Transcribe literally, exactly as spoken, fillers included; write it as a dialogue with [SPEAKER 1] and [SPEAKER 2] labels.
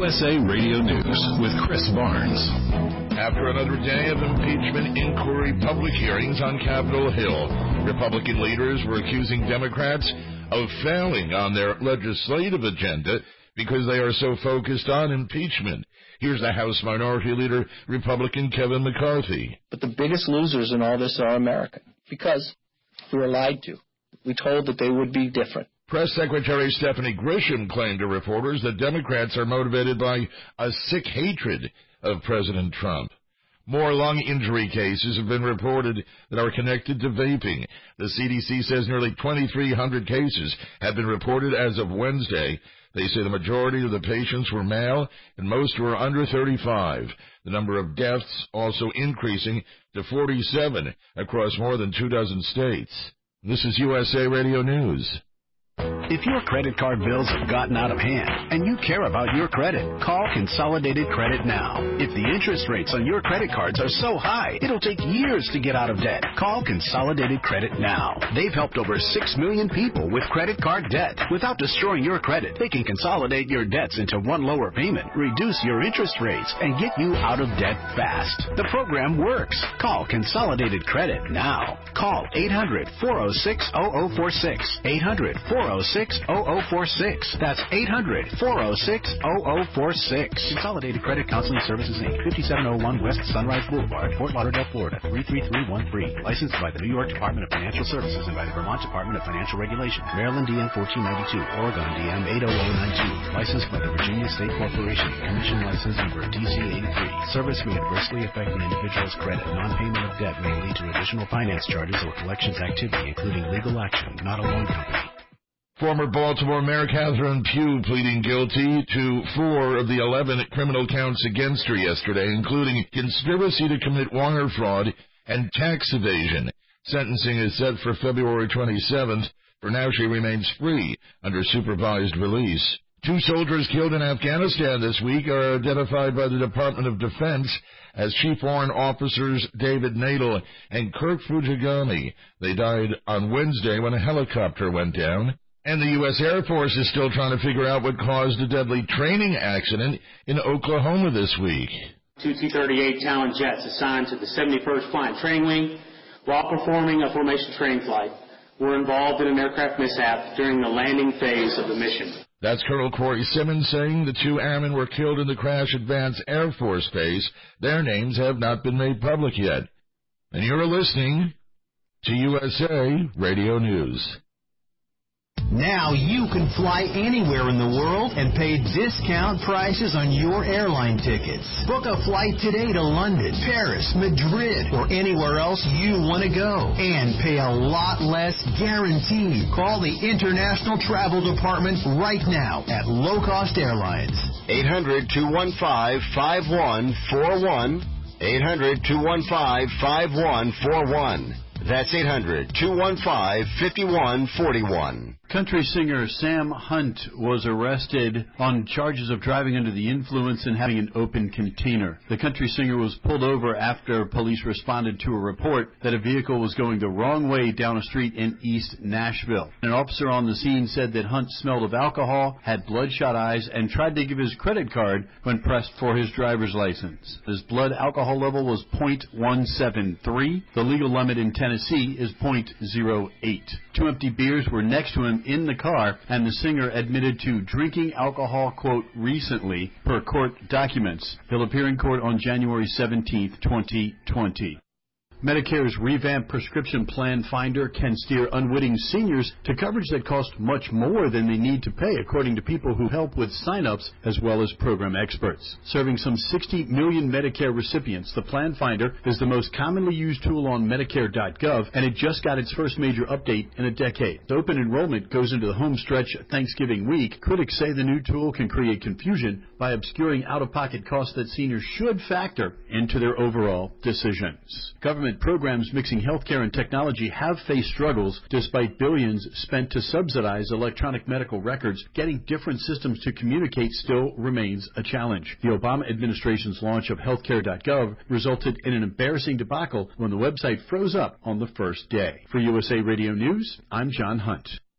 [SPEAKER 1] U S A Radio News with Chris Barnes.
[SPEAKER 2] After another day of impeachment inquiry public hearings on Capitol Hill, Republican leaders were accusing Democrats of failing on their legislative agenda because they are so focused on impeachment. Here's the House Minority Leader, Republican Kevin McCarthy.
[SPEAKER 3] But the biggest losers in all this are American, because we were lied to. We told that they would be different.
[SPEAKER 2] Press Secretary Stephanie Grisham claimed to reporters that Democrats are motivated by a sick hatred of President Trump. More lung injury cases have been reported that are connected to vaping. The C D C says nearly twenty-three hundred cases have been reported as of Wednesday. They say the majority of the patients were male and most were under thirty-five. The number of deaths also increasing to forty-seven across more than two dozen states. This is U S A Radio News.
[SPEAKER 4] If your credit card bills have gotten out of hand and you care about your credit, call Consolidated Credit now. If the interest rates on your credit cards are so high, it'll take years to get out of debt. Call Consolidated Credit now. They've helped over six million people with credit card debt. Without destroying your credit, they can consolidate your debts into one lower payment, reduce your interest rates, and get you out of debt fast. The program works. Call Consolidated Credit now. Call eight hundred, four oh six, oh oh four six. eight hundred, four oh six, oh oh four six. That's eight hundred, four oh six, oh oh four six. Consolidated Credit Counseling Services, Incorporated, fifty-seven oh one West Sunrise Boulevard, Fort Lauderdale, Florida, three three three one three. Licensed by the New York Department of Financial Services and by the Vermont Department of Financial Regulation. Maryland D N fourteen ninety-two, Oregon D M eight oh oh nine two. Licensed by the Virginia State Corporation. Commission license number D C eighty-three. Service may adversely affect an individual's credit. Non-payment of debt may lead to additional finance charges or collections activity, including legal action, not a loan company.
[SPEAKER 2] Former Baltimore Mayor Catherine Pugh pleading guilty to four of the eleven criminal counts against her yesterday, including conspiracy to commit wire fraud and tax evasion. Sentencing is set for February twenty-seventh. For now, she remains free under supervised release. Two soldiers killed in Afghanistan this week are identified by the Department of Defense as Chief Warrant Officers David Nadel and Kirk Fujigami. They died on Wednesday when a helicopter went down. And the U S Air Force is still trying to figure out what caused a deadly training accident in Oklahoma this week.
[SPEAKER 5] Two T thirty-eight Talon jets assigned to the seventy-first Flying Training Wing while performing a formation training flight were involved in an aircraft mishap during the landing phase of the mission.
[SPEAKER 2] That's Colonel Corey Simmons saying the two airmen were killed in the crash at Vance Air Force Base. Their names have not been made public yet. And you're listening to U S A Radio News.
[SPEAKER 6] Now you can fly anywhere in the world and pay discount prices on your airline tickets. Book a flight today to London, Paris, Madrid, or anywhere else you want to go. And pay a lot less guaranteed. Call the International Travel Department right now at Low Cost Airlines.
[SPEAKER 7] eight hundred, two one five, five one four one. eight hundred, two one five, five one four one. That's eight hundred, two one five, five one four one.
[SPEAKER 8] Country singer Sam Hunt was arrested on charges of driving under the influence and having an open container. The country singer was pulled over after police responded to a report that a vehicle was going the wrong way down a street in East Nashville. An officer on the scene said that Hunt smelled of alcohol, had bloodshot eyes, and tried to give his credit card when pressed for his driver's license. His blood alcohol level was point one seven three. The legal limit in Tennessee is point zero eight. Two empty beers were next to him in the car, and the singer admitted to drinking alcohol, quote, recently, per court documents. He'll appear in court on January seventeenth, twenty twenty. Medicare's revamped prescription plan finder can steer unwitting seniors to coverage that costs much more than they need to pay, according to people who help with sign-ups as well as program experts. Serving some sixty million Medicare recipients, the plan finder is the most commonly used tool on Medicare dot gov, and it just got its first major update in a decade. The open enrollment goes into the home stretch Thanksgiving week. Critics say the new tool can create confusion by obscuring out-of-pocket costs that seniors should factor into their overall decisions. Government programs mixing healthcare and technology have faced struggles despite billions spent to subsidize electronic medical records. Getting different systems to communicate still remains a challenge. The Obama administration's launch of healthcare dot gov resulted in an embarrassing debacle when the website froze up on the first day. For U S A Radio News, I'm John Hunt.